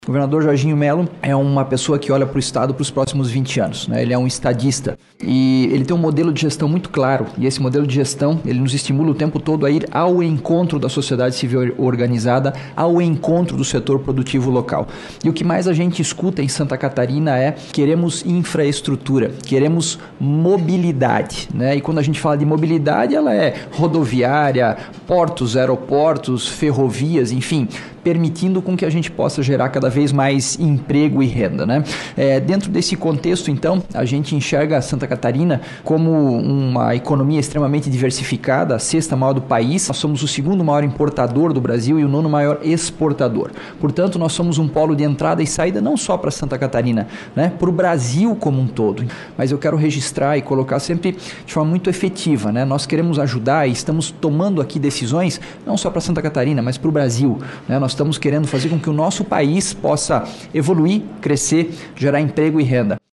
O governador Jorginho Melo é uma pessoa que olha para o Estado para os próximos 20 anos, né? Ele é um estadista e ele tem um modelo de gestão muito claro, e esse modelo de gestão ele nos estimula o tempo todo a ir ao encontro da sociedade civil organizada, ao encontro do setor produtivo local. E o que mais a gente escuta em Santa Catarina é: queremos infraestrutura, queremos mobilidade, né? E quando a gente fala de mobilidade, ela é rodoviária, portos, aeroportos, ferrovias, enfim, permitindo com que a gente possa gerar cada vez mais emprego e renda, né? Dentro desse contexto, então, a gente enxerga Santa Catarina como uma economia extremamente diversificada, a sexta maior do país. Nós somos o segundo maior importador do Brasil e o nono maior exportador. Portanto, nós somos um polo de entrada e saída não só para Santa Catarina, né? Para o Brasil como um todo. Mas eu quero registrar e colocar sempre de forma muito efetiva, né? Nós queremos ajudar e estamos tomando aqui decisões não só para Santa Catarina, mas para o Brasil, né? Nós estamos querendo fazer com que o nosso país possa evoluir, crescer, gerar emprego e renda.